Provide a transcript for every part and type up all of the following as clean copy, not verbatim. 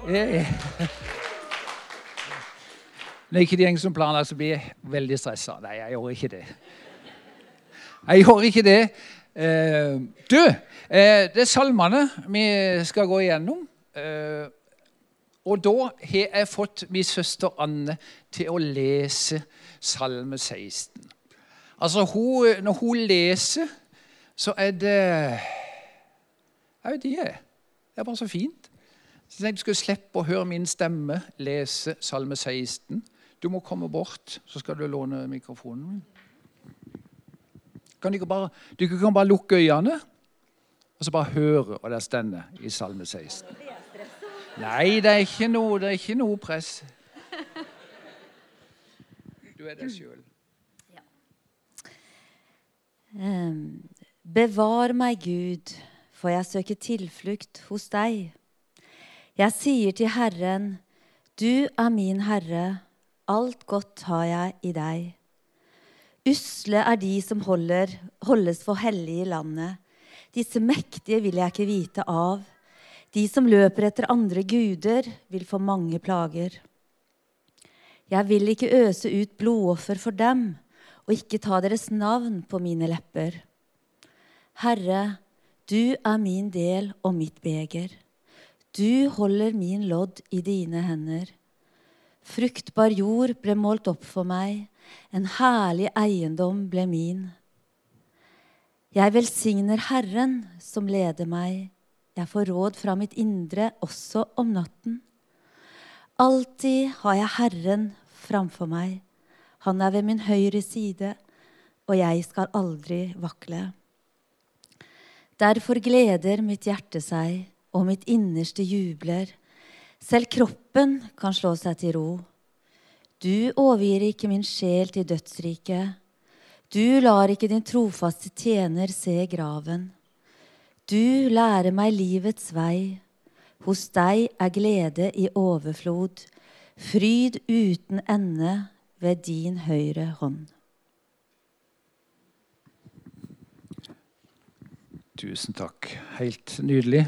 Når ikke de gjeng som planer, så blir jeg veldig stresset. Nei, jeg gjør ikke det. Jeg gjør ikke det. Det salmene vi skal gå igjennom. Og da har jeg fått min søster Anne til å lese salme 16. Altså, når hun leser, så det jeg vet ikke, det bare så fint. Så jeg tenkte du skulle slippe å høre min stemme lese salme 16. Du må komme bort, så skal du låne mikrofonen. Du kan bare lukke øynene, og så bare høre hva det stender i salme 16. Nei, det er ikke noe press. Du det selv. Ja. Bevar meg, Gud, for jeg søker tilflukt hos deg. Jeg sier til Herren, du min Herre, alt godt har jeg i deg. Usle de som holdes for hellige i landet. Disse mektige vil jeg ikke vite av. De som løper etter andre guder vil få mange plager. Jeg vil ikke øse ut blodoffer for dem, og ikke ta deres navn på mine lepper. Herre, du min del og mitt beger. Du holder min lodd i dine hender. Fruktbar jord ble målt opp for meg, en herlig eiendom ble min. Jeg velsigner Herren som leder meg. Jeg får råd fra mitt indre også om natten. Alltid har jeg Herren framfor meg. Han ved min høyre side, og jeg skal aldri vakle. Derfor gleder mitt hjerte seg, og mitt innerste jubler. Selv kroppen kan slå seg til ro. Du overgir ikke min sjel til dødsriket. Du lar ikke din trofaste tjener se graven. Du lærer meg livets vei. Hos deg glede i overflod. Fryd uten ende ved din høyre hånd. Tusen takk. Helt nydelig.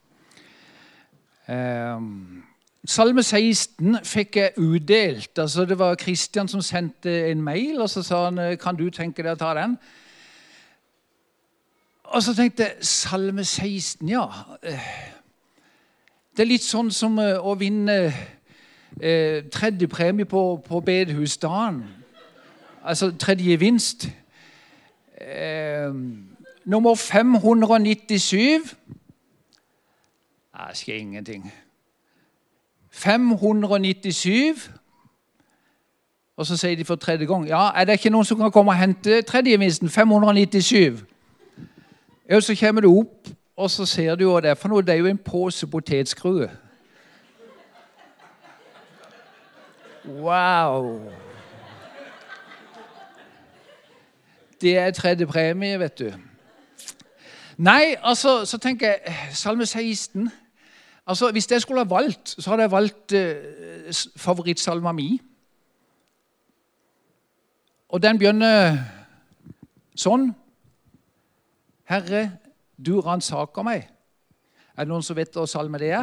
Salme 16 fikk jeg utdelt. Altså, det var Kristian som sendte en mail, og så sa han, kan du tenke deg å ta den? Og så tenkte jeg, salme 16, ja. Det litt sånn som å vinne tredje premie på bedehusdagen. Altså tredje gevinst. Nummer 597. Det skjer ingenting. 597. Og så sier de for tredje gang, ja, det ikke noen som kan komme og hente tredje gevinsten? 597. Ja, så kommer du opp, og så ser du hva det for noe. Det jo en pose potetskrue. Wow! Det tredje premie, vet du. Nei, altså, så tenker jeg, salme 16, altså, hvis jeg skulle ha valgt, så hadde jeg valgt favorittsalma mi. Og den begynner sånn. Herre, du ransaker meg. Det noen som vet hva salme det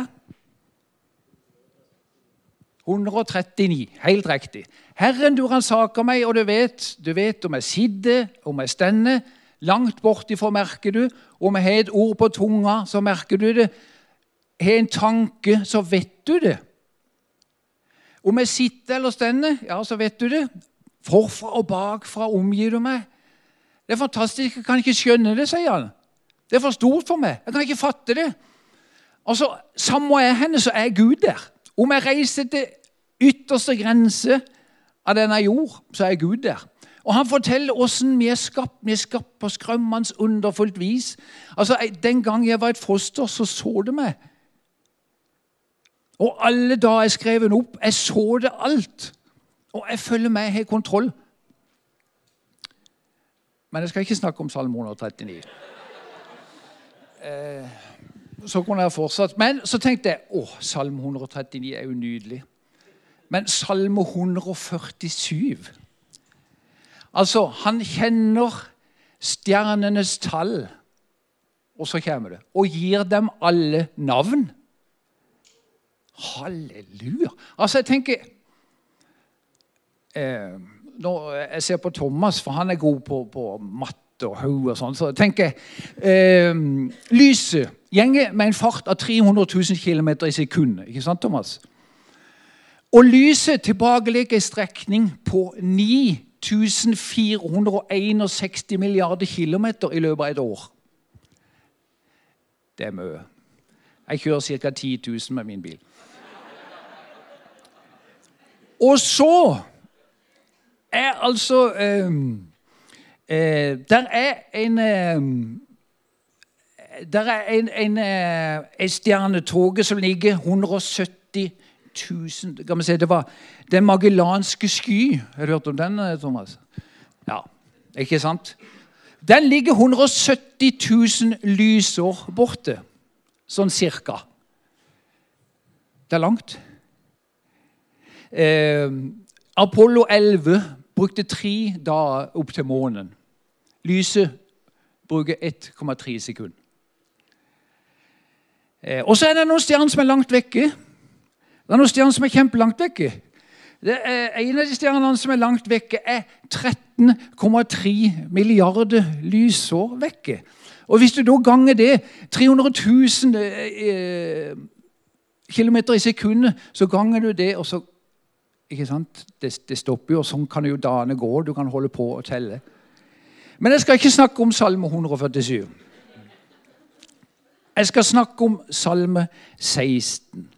139, helt riktig. Herren, du ransaker meg, og du vet om jeg sitter, om jeg stender, langt bortifra merker du, om jeg har et ord på tunga, så merker du det. Har en tanke, så vet du det. Om jeg sitter eller stender, ja, så vet du det. Forfra og bakfra omgir du meg. Det fantastisk, jeg kan ikke skjønne det, sier han. Det for stort for meg, jeg kan ikke fatte det. Altså, sammen med henne, så Gud der. Om jeg reiser til ytterste grense av denne jord, så Gud der. Og han forteller hvordan vi skapt. Vi skapt på skrømmens underfullt vis. Altså, den gang jeg var et foster, så det meg. Og alle da jeg skrev den opp, jeg så det alt. Og jeg følger med, jeg har kontroll. Men jeg skal ikke snakke om Salme 139. Så kunne jeg fortsatt. Men så tenkte jeg, Salme 139 jo nydelig. Men Salme 147, altså han kjenner stjernenes tall, og så kommer det, og gir dem alle navn. Halleluja. Altså, jeg tenker når jeg ser på Thomas, for han er god på matte og haug og sånn, så jeg tenker lyset gjenger med en fart av 300 000 km i sekundet, ikke sant, Thomas? Og lyset tilbakelegger en strekning på 9461 milliarder kilometer i løpet av et år. Det er mye. Jeg kjører ca. 10 000 med min bil. Og så er altså der er en stjernetoge som ligger 170 000, kan man si, det var den Magellanske sky. Har du hørt om den, Thomas? Ja, ikke sant? Den ligger 170 000 lysår borte, sånn cirka. Det er langt. Apollo 11 brukte 3 dager opp til månen. Lyset bruker 1,3 sekunder. Og så er det noen stjerner som er langt vekke. Det er noen stjerner som er kjempelangt vekke. En av de stjernene som er langt vekke er 13,3 milliarder lysår vekke. Og hvis du da ganger det 300 000 kilometer i sekundet, så ganger du det, og så, ikke sant? Det stopper jo, og sånn kan jo dagene gå, du kan holde på å telle. Men jeg skal ikke snakke om Salme 147. Jeg skal snakke om Salme 16.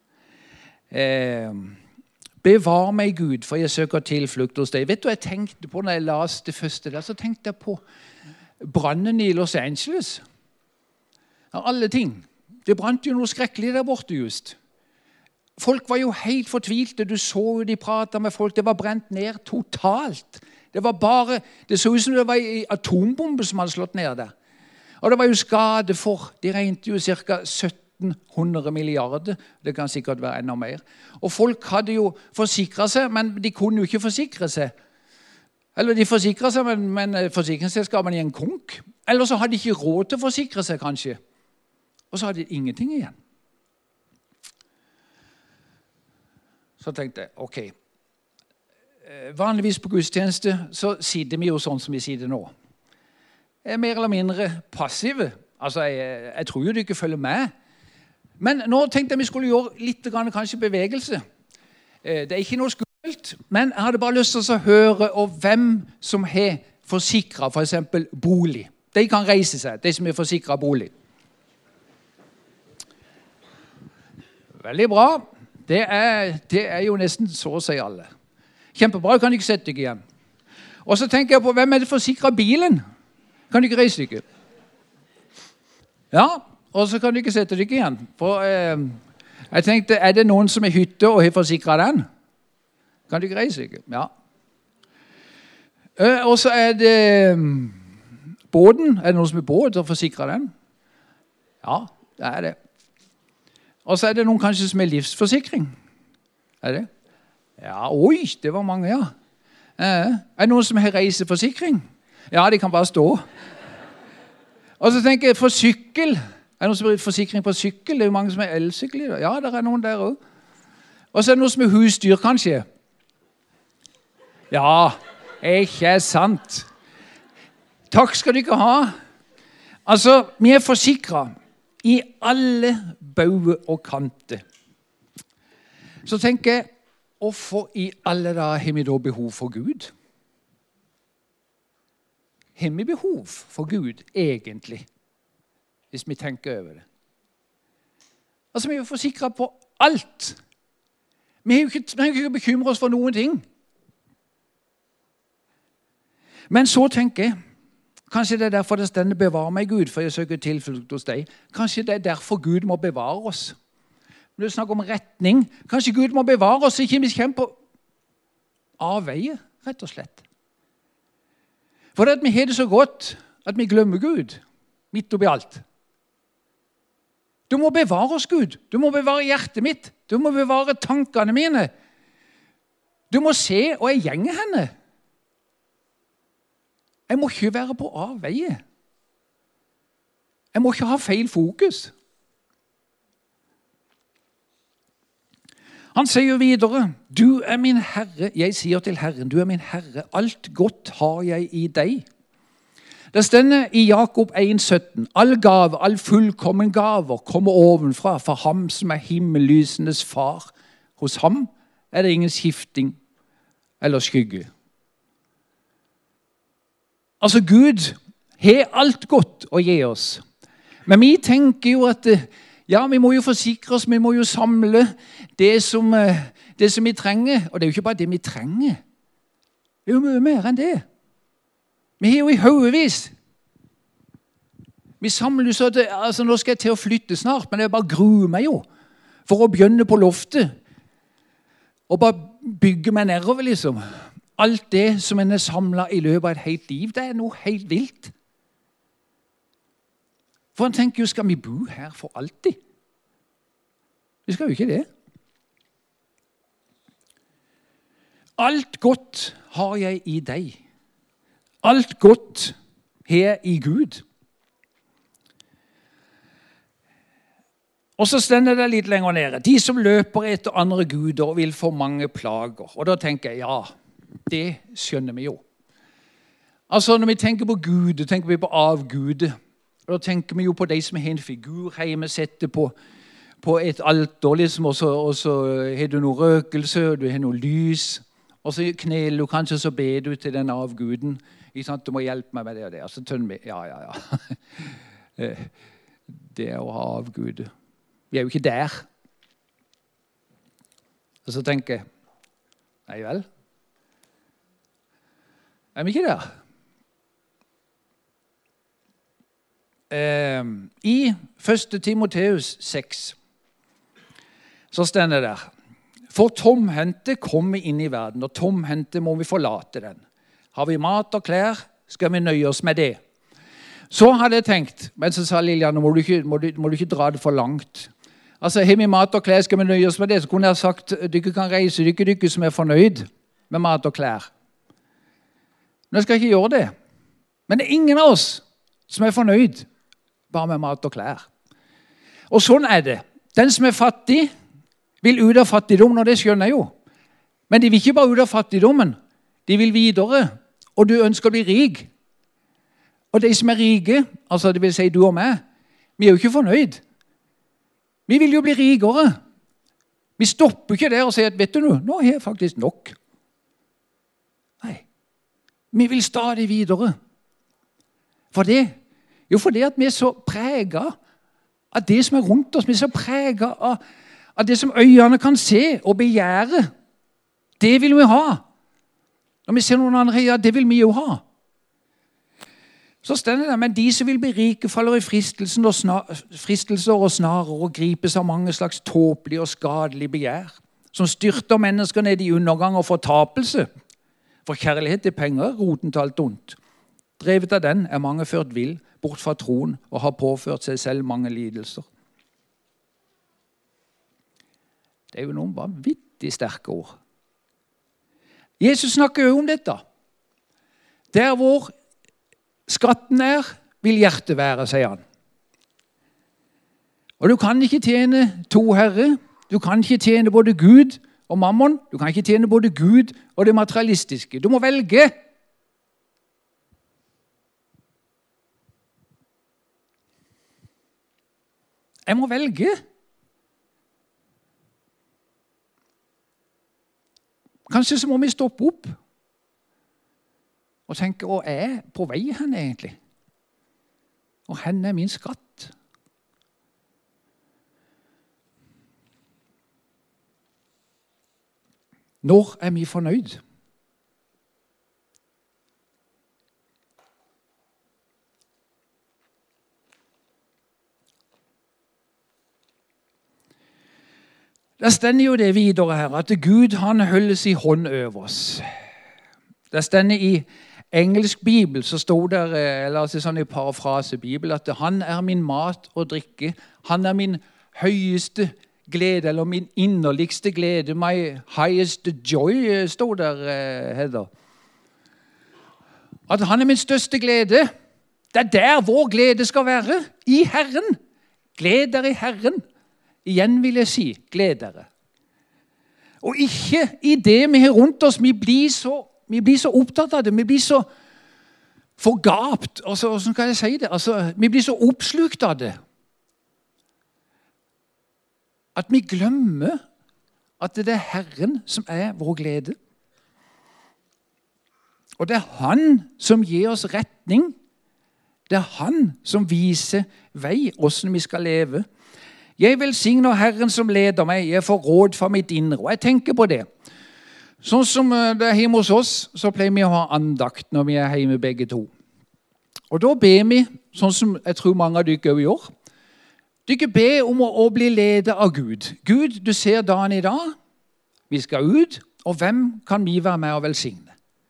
Bevar meg, Gud, for jeg søker tilflukt hos deg. Vet du hva jeg tenkte på når jeg las det første der? Så tenkte jeg på brannen i Los Angeles. Av alle ting. Det brant jo noe skrekkelig der borte just. Folk var jo helt fortvilte. Du så jo de pratet med folk. Det var brent ned totalt. Det så ut som det var en atombombe som hadde slått ned der. Og det var jo skade for, de regnet jo ca. 1700 milliarder, det kan sikkert være enda mer. Og folk hadde jo forsikret seg, men de kunne jo ikke forsikre seg. Eller de forsikret seg, men forsikringsselskapene i en konk. Eller så hadde de ikke råd til å forsikre seg, kanskje. Og så hadde de ingenting igjen. Så tenkte jeg, ok, vanligvis på gudstjeneste så sitter vi jo sånn som vi sitter nå. Er mer eller mindre passive. Altså, jeg tror jo de ikke følger med. Men nå tenkte jeg vi skulle gjøre litt kanskje bevegelse. Det er ikke noe skummelt, men jeg hadde bare lyst til å høre om hvem som har forsikret for eksempel bolig. De kan reise seg, de som har forsikret bolig. Veldig bra. Det er jo nesten så å si alle. Kjempebra, kan ikke sette deg igjen. Og så tenker jeg på, hvem er det forsikret bilen? Kan du ikke reise deg? Ja, og så kan du ikke sette deg igjen. For jeg tenkte, er det noen som er hytte og har forsikret den? Kan du ikke reise deg? Ja. Og så er det båten. Er det noen som er båt og forsikrer den? Ja, det er det. Og så er det noen kanskje som er livsforsikring. Er det? Ja, oi, det var mange, ja. Er det noen som har reiseforsikring? Ja, de kan bare stå. Og så tenker jeg for sykkel. Er det noen som har forsikring på sykkel? Det er jo mange som har elsykkel. Ja, det er noen der også. Og så er det noen som har husdyr, kanskje. Ja, ikke sant. Takk skal du ikke ha. Altså, vi er forsikret i alle bauger og kanter. Så tenker jeg, hvorfor i alle dager har vi da behov for Gud? Har vi behov for Gud, egentlig? Hvis vi tenker over det. Altså, vi er jo forsikret på alt. Vi trenger ikke bekymre oss for noen ting. Men så tenker jeg, kanskje det er derfor det stender bevar meg Gud, for jeg søker tilflukt hos deg. Kanskje det er derfor Gud må bevare oss. Når du snakker om retning, kanskje Gud må bevare oss, ikke vi kommer på avveie, rett og slett. For det at vi har det så godt, at vi glemmer Gud, midt oppi alt. Du må bevare oss, Gud. Du må bevare hjertet mitt. Du må bevare tankene mine. Du må se, og jeg gjenger henne. Jeg må ikke være på avveie. Jeg må ikke ha feil fokus. Han sier videre, du er min Herre. Jeg sier til Herren, du er min Herre. Alt godt har jeg i deg. Det stender i Jakob 1,17. All gave, all fullkommen gaver kommer ovenfra, for ham som er himmellysenes far. Hos ham er det ingen skifting eller skygge. Altså Gud har alt godt å gi oss. Men vi tenker jo at ja, vi må jo forsikre oss, vi må jo samle det som vi trenger. Og det er jo ikke bare det vi trenger. Det er jo mye mer enn det. Vi har jo i haugevis. Vi samler så at altså, nå skal jeg til å flytte snart, men jeg bare gruer meg jo for å begynne på loftet. Og bare bygge meg nedover, liksom. Alt det som en er samlet i løpet av et helt liv, det er noe helt vilt. For han tenker jo, skal vi bo her for alltid? Vi skal jo ikke det. Alt godt har jeg i deg. Alt godt har jeg i Gud. Og så stender det litt lenger nede. De som løper etter andre guder vil få mange plager. Og da tenker jeg, ja, det skjønner vi jo. Altså når vi tenker på Gud, tenker vi på avgudet. Og da tenker vi jo på de som har en figur hjemme, setter på et alter, liksom, og så har du noe røkelse, og du har noe lys, og så kneler du kanskje, så ber du til den avguden. Du må hjelpe meg med det og det. Og så tønner vi, ja. Det er å ha avgudet. Vi er jo ikke der. Og så tenker jeg, nei vel? Er vi ikke der? I 1. Timoteus 6 så stender det der, for tomhendte kommer inn i verden, og tomhendte må vi forlate den. Har vi mat og klær, skal vi nøye oss med det. Så hadde jeg tenkt, men så sa Lilian, må du ikke dra det for langt. Altså, har vi mat og klær, skal vi nøye oss med det. Så kunne jeg sagt, dere kan reise, dere som er fornøyd med mat og klær. Men jeg skal ikke gjøre det. Men det er ingen av oss som er fornøyd bare med mat og klær. Og sånn er det. Den som er fattig vil ut av fattigdom, og det skjønner jeg jo. Men de vil ikke bare ut av fattigdommen. De vil videre, og du ønsker å bli rik. Og de som er rike, altså det vil si du og meg, vi er jo ikke fornøyd. Vi vil jo bli rikere. Vi stopper ikke der og sier at, vet du noe, nå har jeg faktisk nok. Nei. Vi vil stadig videre. For det? Jo, fordi at vi er så preget av det som er rundt oss. Vi er så preget av det som øynene kan se og begjære. Det vil vi ha. Når vi ser noen andre, ja, det vil vi jo ha. Så stender det, men de som vil bli rike faller i fristelser og snarer og gripes av mange slags tåpelige og skadelige begjær, som styrter mennesker ned i undergang og fortapelse. For kjærlighet til penger, roten til alt ondt. Drevet av den er mange ført vill, bort fra troen og har påført seg selv mange lidelser. Det er jo noen vanvittig sterke ord. Jesus snakker jo om dette. Der hvor skatten er, vil hjertet være, sier han. Og du kan ikke tjene to herrer. Du kan ikke tjene både Gud og mammon. Du kan ikke tjene både Gud og det materialistiske. Du må velge. Jeg må velge. Kanskje så må vi stoppe opp og tenke, og jeg er på vei hen egentlig? Og hen er min skatt? Når er vi fornøyd? Det stender jo det videre her, at Gud han holdes i hånd over oss. Det stender i engelsk bibel, så stod der, eller altså sånn i parafrasebibel, at han er min mat og drikke. Han er min høyeste glede, eller min innerligste glede. My highest joy, stod der, Hedder. At han er min største glede. Det er der vår glede skal være, i Herren. Gled dere i Herren. Igjen vil jeg si, gled dere. Og ikke i det vi har rundt oss. Vi blir så opptatt av det. Vi blir så forgapt. Altså, hvordan kan jeg si det? Altså, vi blir så oppslukt av det. At vi glemmer at det er Herren som er vår glede. Og det er Han som gir oss retning. Det er Han som viser vei, hvordan vi skal leve. Jeg velsigner Herren som leder meg. Jeg får råd for mitt indre. Og jeg tenker på det. Sånn som det er hjemme hos oss, så pleier vi å ha andakt når vi er hjemme begge to. Og da ber vi, sånn som jeg tror mange av dere også gjør. Dere ber om å bli ledet av Gud. Gud, du ser dagen i dag. Vi skal ut, og hvem kan vi være med og velsigne?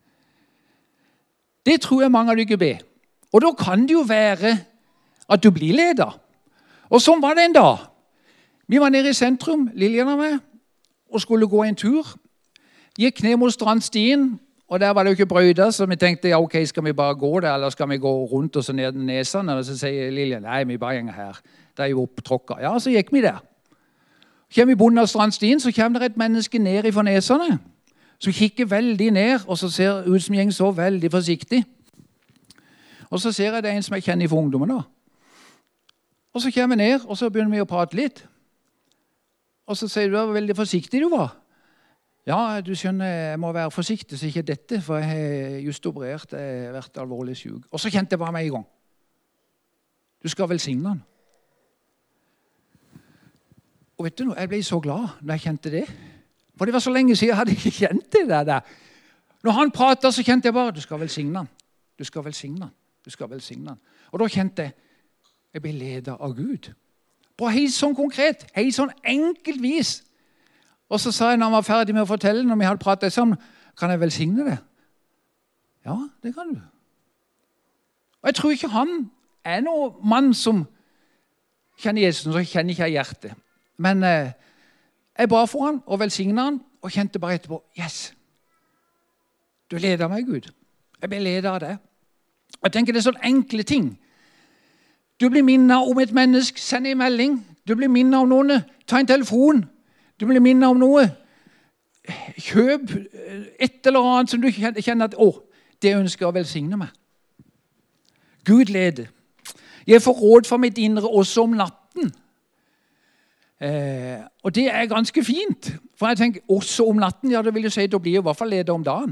Det tror jeg mange av dere ber. Og da kan det jo være at du blir leder. Og sånn var det en dag. Vi var nede i sentrum, Lillian og meg, og skulle gå en tur. Gikk ned mot strandstien, og der var det jo ikke brøyder, så vi tenkte, ja, ok, skal vi bare gå der, eller skal vi gå rundt og så ned nesene? Og så sier Lillian, nei, vi bare gjenger her. Det er jo opptråkket. Ja, så gikk vi der. Kommer vi bunnen av strandstien, så kommer det et menneske ned i nesene, som kikker veldig ned, og så ser ut som gjeng så veldig forsiktig. Og så ser jeg det en som jeg kjenner fra ungdommen da. Og så kommer jeg ned, og så begynner vi å prate litt. Og så sier du, hvor veldig forsiktig du var. Ja, du skjønner, jeg må være forsiktig, så ikke dette, for jeg har just operert, jeg har vært alvorlig syk. Og så kjente jeg bare meg i gang. Du skal velsigne han. Og vet du noe, jeg ble så glad når jeg kjente det. For det var så lenge siden jeg hadde ikke kjent det der. Når han pratet, så kjente jeg bare, du skal velsigne han. Du skal velsigne han. Du skal velsigne han. Og da kjente jeg ble ledet av Gud. På helt sånn konkret, helt sånn enkelt vis. Og så sa jeg når han var ferdig med å fortelle, når vi hadde pratet sammen, kan jeg velsigne det? Ja, det kan du. Og jeg tror ikke han er noen mann som kjenner Jesus, så kjenner ikke jeg hjertet. Men jeg ba for han og velsignet han, og kjente bare etterpå, yes, du leder meg, Gud. Jeg ble ledet av det. Jeg tenker det er sånne enkle ting. Du blir minnet om et menneske, send en melding. Du blir minnet om noen, ta en telefon. Du blir minnet om noe. Kjøp et eller annet som du kjenner at, det ønsker jeg å velsigne meg. Gud leder. Jeg får råd for mitt indre også om natten. Og det er ganske fint. For jeg tenker, også om natten, ja, det vil jeg si, da blir jeg i hvert fall leder om dagen.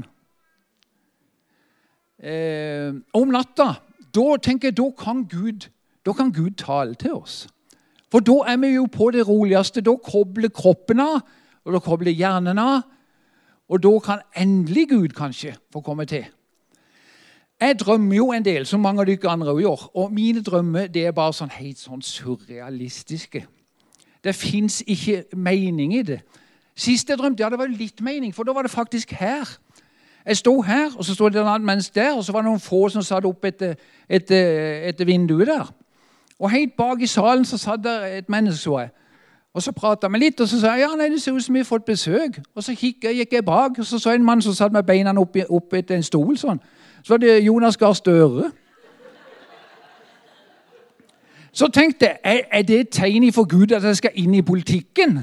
Om natta, da tenker jeg, da kan Gud tale til oss. For da er vi jo på det roligste. Da kobler kroppen av, og da kobler hjernen av, og da kan endelig Gud kanskje få komme til. Jeg drømmer jo en del, som mange av dere andre gjør, og mine drømmer det er bare sånn helt sånn surrealistiske. Det finnes ikke mening i det. Sist jeg drømte, ja, det var litt mening, for da var det faktisk her. Jeg stod her, og så stod det en annen mens der, og så var det noen få som satt opp etter vinduet der. Og helt bak i salen så satt der et menneske, så jeg. Og så pratet vi litt, og så sa jeg, ja, nei, det ser ut som vi har fått besøk. Og så gikk jeg bak, og så jeg en mann som satt med beina opp etter en stol, sånn. Så var det Jonas Gahr Støre. Så tenkte jeg, er det et tegn for Gud at jeg skal inn i politikken?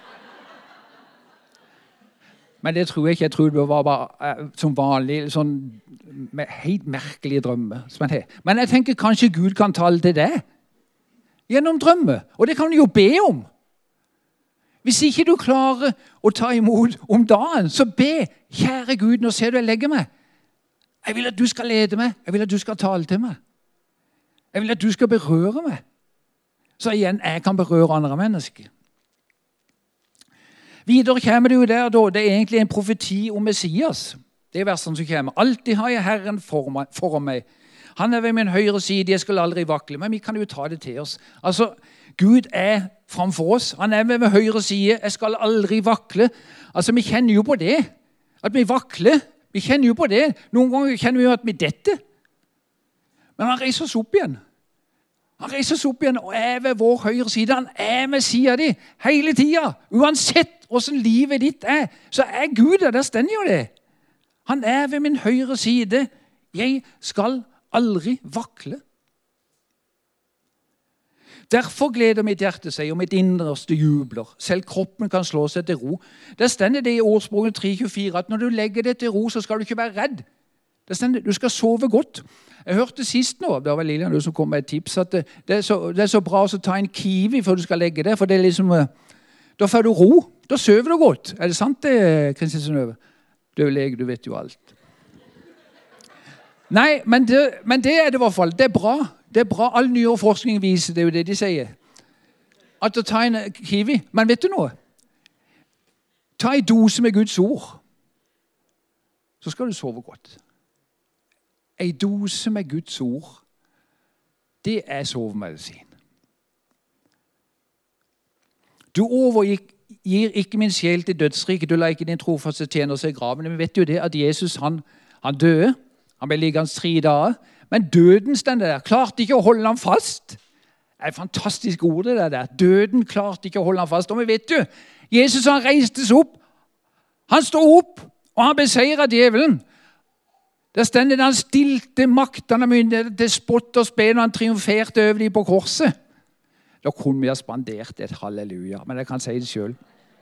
Men det tror jeg ikke. Jeg tror det var bare som vanlig, sånn med helt merkelige drømmer. Men jeg tenker kanskje Gud kan tale til deg gjennom drømmer. Og det kan du jo be om. Hvis ikke du klarer å ta imot om dagen, så be, kjære Gud, nå ser du jeg legger meg. Jeg vil at du skal lede meg. Jeg vil at du skal tale til meg. Jeg vil at du skal berøre meg. Så igjen, jeg kan berøre andre mennesker. Videre kommer det jo der, da. Det er egentlig en profeti om Messias. Det er versene som kommer. Alltid har jeg Herren foran meg. Han er ved min høyre side, jeg skal aldri vakle. Men vi kan jo ta det til oss. Altså, Gud er framfor oss. Han er ved min høyre side, jeg skal aldri vakle. Altså, vi kjenner jo på det. At vi vakler. Vi kjenner jo på det. Noen ganger kjenner vi jo at vi detter. Men han reiser oss opp igjen. Han reiser oss opp igjen og er ved vår høyre side. Han er med siden di hele tiden. Uansett hvordan livet ditt er, så er Gud der. Der stender jo det. Han er ved min høyre side. Jeg skal aldri vakle. Derfor gleder mitt hjerte seg, og mitt innerste jubler. Selv kroppen kan slå seg til ro. Der stender det i Ordspråket 3,24 at når du legger det til ro, så skal du ikke være redd. Der stender du skal sove godt. Jeg hørte sist nå, det var Lilian som kom med et tips, at det er så bra å ta en kiwi før du skal legge det, for det er liksom, da får du ro, da søver du godt. Er det sant det, Kristin Synnøve? Du er lege, du vet jo alt. Nei, men det er det i hvert fall. Det er bra. Det er bra. All nyere forskning viser, det er jo det de sier. At å ta en kiwi. Men vet du noe? Ta en dose med Guds ord. Så skal du sove godt. En dose med Guds ord, det er sovemedisin. Du overgir ikke min sjel til dødsriket, du lar ikke din trofaste tjener seg i graven. Men vet jo det at Jesus, han døde. Han ble liggende 3 dager. Men døden stod der. Klarte ikke å holde ham fast. Det er et fantastisk ord det der. Døden klarte ikke å holde ham fast. Og vi vet jo, Jesus han reistes opp. Han stod opp, og han beseiret djevelen. Der stender det han stilte maktene myndigheter til spott og spe når han triumferte over dem på korset. Da kunne vi ha spandert et halleluja, men jeg kan si det selv.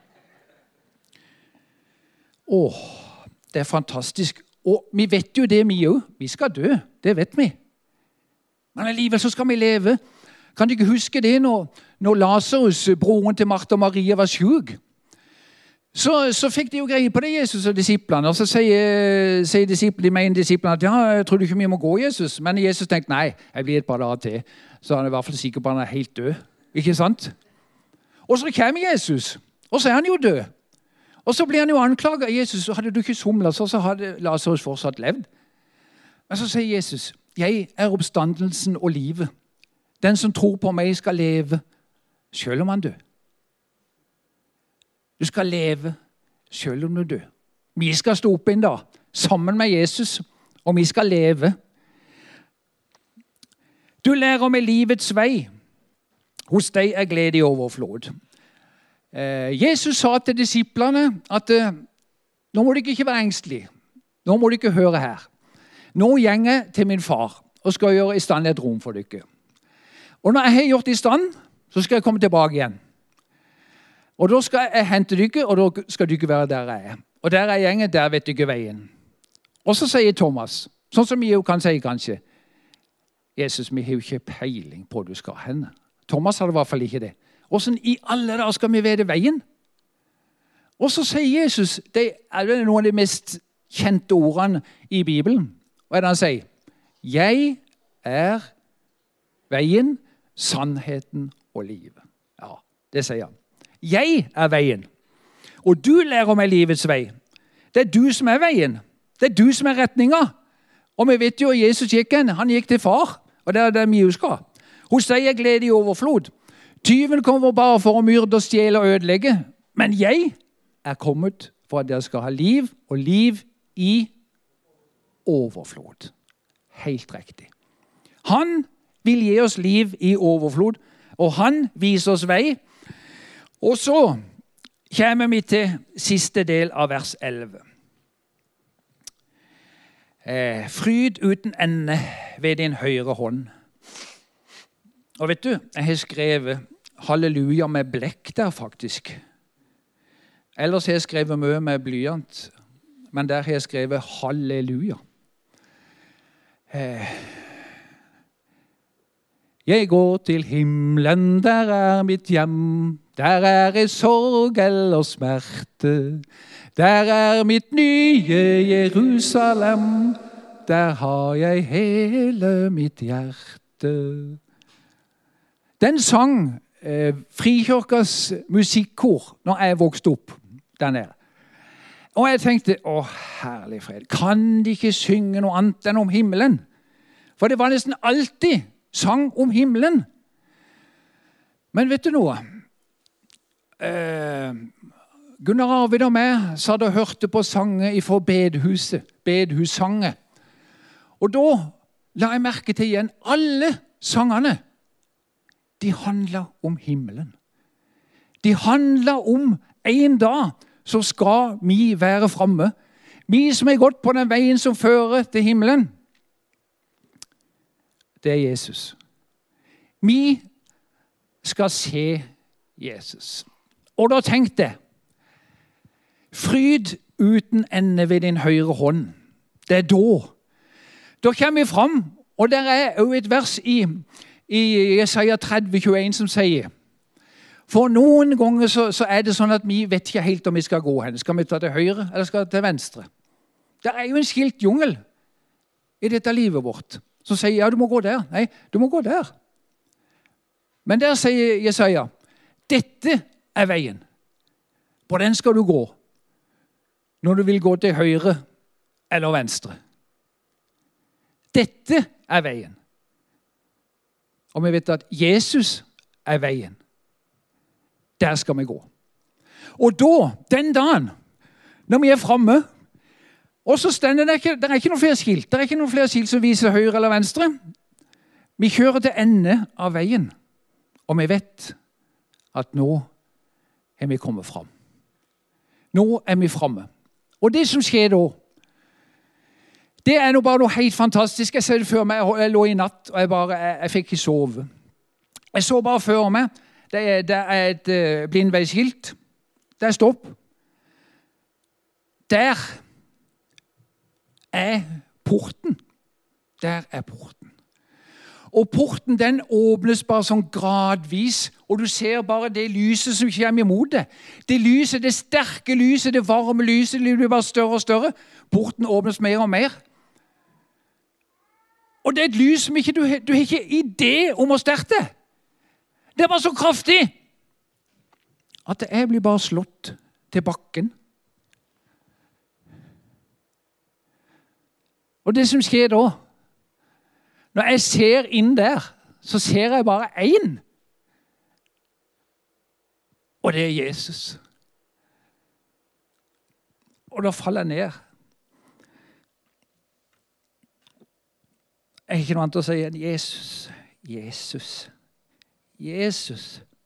Det er fantastisk. Og vi vet jo det vi også. Vi skal dø, det vet vi. Men alligevel så skal vi leve. Kan du ikke huske det når Lazarus, broren til Martha og Maria, var syk? Så fikk de jo greie på det, Jesus og disiplene. Og så sier disiplene at ja, jeg tror ikke vi må gå, Jesus. Men Jesus tenkte nei, jeg blir et par dager til. Så han er i hvert fall sikker på at han er helt død. Ikke sant? Og så kommer Jesus, og så er han jo død. Og så blir han jo anklaget av Jesus. Så hadde du ikke somlet, så hadde Lazarus fortsatt levd. Men så sier Jesus, jeg er oppstandelsen og livet. Den som tror på meg skal leve, selv om han dør. Du skal leve selv om du dør. Vi skal stå opp en dag sammen med Jesus, og vi skal leve. Du lærer meg livets vei. Hos deg er glede i overflod. Jesus sa til disiplene at nå må dere ikke være engstelige. Nå må dere høre her. Nå går jeg til min far og skal gjøre i stand et rom for dere. Og når jeg har gjort i stand, så skal jeg komme tilbake igjen. Og da skal jeg hente dere, og da skal dere være der jeg er. Og der jeg går, der vet dere veien. Og så sier Thomas, sånn som jeg jo kan si kanskje, Jesus, vi har jo ikke peiling på hvor du skal hen. Thomas hadde i hvert fall ikke det. Hvordan i alle dager skal vi vite veien? Og så sier Jesus, det er noen av de mest kjente ordene i Bibelen. Hva er det han sier? Jeg er veien, sannheten og livet. Ja, det sier han. Jeg er veien, og du lærer meg livets vei. Det er du som er veien. Det er du som er retninga. Og vi vet jo at Jesus gikk hen. Han gikk til far, og det er det vi jo skal. Hos deg er glede i overflod. Tyven kommer bare for å myrde og stjele og ødelegge. Men jeg er kommet for at dere skal ha liv, og liv i overflod. Helt riktig. Han vil gi oss liv i overflod, og han viser oss vei. Og så kommer vi til siste del av vers 11. Fryd uten ende ved din høyre hånd. Og vet du, jeg har skrevet halleluja med blekk der faktisk. Ellers har jeg skrevet mye med blyant, men der har jeg skrevet halleluja. Jeg går til himmelen, der er mitt hjem. Der er jeg sorg eller smerte. Der er mitt nye Jerusalem. Der har jeg hele mitt hjerte. Den sang Frikirkas musikkor når jeg vokste opp der nede. Og jeg tenkte, herlig fred, kan de ikke synge noe annet enn om himmelen? For det var nesten alltid sang om himmelen. Men vet du noe? Gunnar Arvid og meg satt og hørte på sanger fra bedhuset, bedhussanger. Og da la jeg merke til igjen alle sangene. De handler om himmelen. De handler om en dag så skal vi være fremme. Vi som har gått på den veien som fører til himmelen. Det er Jesus. Vi skal se Jesus. Og da tenkte jeg, fryd uten ende ved din høyre hånd. Det er da. Da kommer vi fram, og der er jo et vers i Jesaja 30,21 som sier, for noen ganger så er det sånn at vi vet ikke helt om vi skal gå hen. Skal vi ta til høyre, eller skal vi til venstre? Det er jo en skilt jungel i dette livet vårt, som sier, ja, du må gå der. Nei, du må gå der. Men der sier Jesaja, dette er veien. På den skal du gå, når du vil gå til høyre eller venstre. Dette er veien. Og vi vet at Jesus er veien. Der skal vi gå. Og da, den dagen, når vi er fremme, og så stender det er ikke noen flere skilt. Det er ikke noen flere skilt som viser høyre eller venstre. Vi kjører til ende av veien, og vi vet at nå er vi kommet fram. Nå er vi fremme. Og det som skjer da, det er nå bare noe helt fantastisk. Jeg ser det før meg, jeg lå i natt, og jeg fikk ikke sove. Jeg så bare før meg, det er et blindveiskilt. Der stopp. Der er porten. Der er porten. Og porten den åpnes bare sånn gradvis, og du ser bare det lyset som kommer imot det. Det lyset, det sterke lyset, det varme lyset, det blir bare større og større. Porten åpnes mer og mer. Og det er et lys som du har ikke idé om å starte. Det er bare så kraftig at jeg blir bare slått til bakken. Og det som skjer da, når jeg ser inn der, så ser jeg bare én. Og det er Jesus. Og da faller jeg ned. Jeg er ikke noe annet å si enn Jesus, Jesus, Jesus.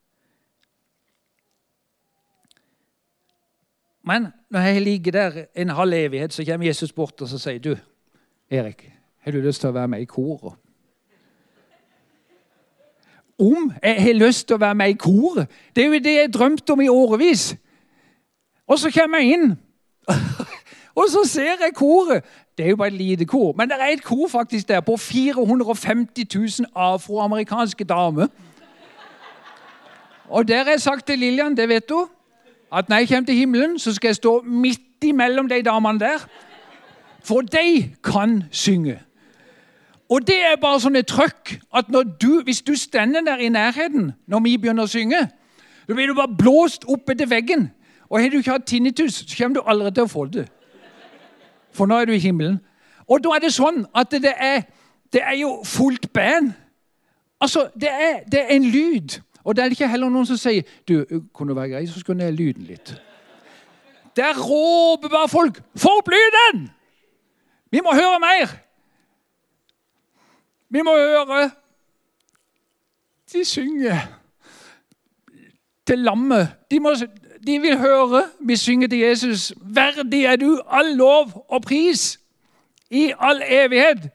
Men når jeg ligger der en halv evighet, så kommer Jesus bort og så sier, du, Erik, har du lyst til å være med i koret? Om jeg har lyst til å være med i koret? Det er jo det jeg drømte om i årevis. Og så kommer jeg inn, og så ser jeg koret. Det er jo bare et lite kor, men det er et kor faktisk der på 450 000 afroamerikanske damer. Og der har jeg sagt til Lilian, det vet du, at når jeg kommer til himmelen, så skal jeg stå midt imellom de damene der, for de kan synge. Og det er bare sånn et trøkk, at hvis du stender der i nærheten, når vi begynner å synge, så blir du bare blåst opp etter veggen, og har du ikke hatt tinnitus, så kommer du aldri til å få det. For nå er du i himmelen. Og da er det sånn at det er jo fullt band. Altså, det er en lyd. Og det er ikke heller noen som sier, du, kunne det være greit, så skulle jeg lyden litt. Der råper bare folk, få opp lyden! Vi må høre mer. Vi må høre. De synger til lammet. De vil høre, vi synger til Jesus, verdig er du all lov og pris i all evighet.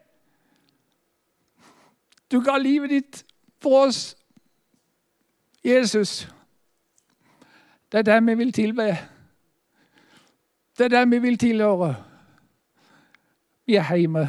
Du ga livet ditt for oss, Jesus. Det er det vi vil tilbe. Det er det vi vil tilhøre. Vi er hjemme.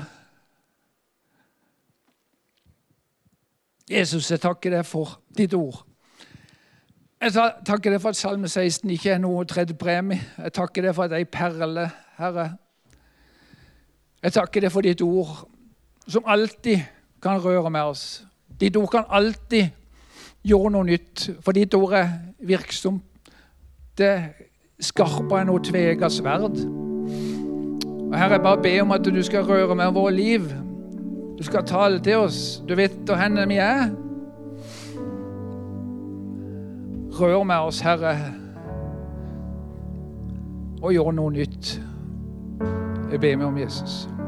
Jesus, jeg takker deg for ditt ord. Jeg takker deg for at Salme 16 ikke er noe tredje premie. Jeg takker deg for at det er en perle, Herre. Jeg takker deg for ditt ord, som alltid kan røre med oss. Ditt ord kan alltid gjøre noe nytt, for ditt ord er virksomt. Det skarper enn noe tveget sverd. Og Herre, jeg bare ber om at du skal røre med vårt liv. Du skal tale til oss. Du vet hvor vi er. Rør med oss, Herre, og gjør noe nytt. Jeg ber meg om Jesus.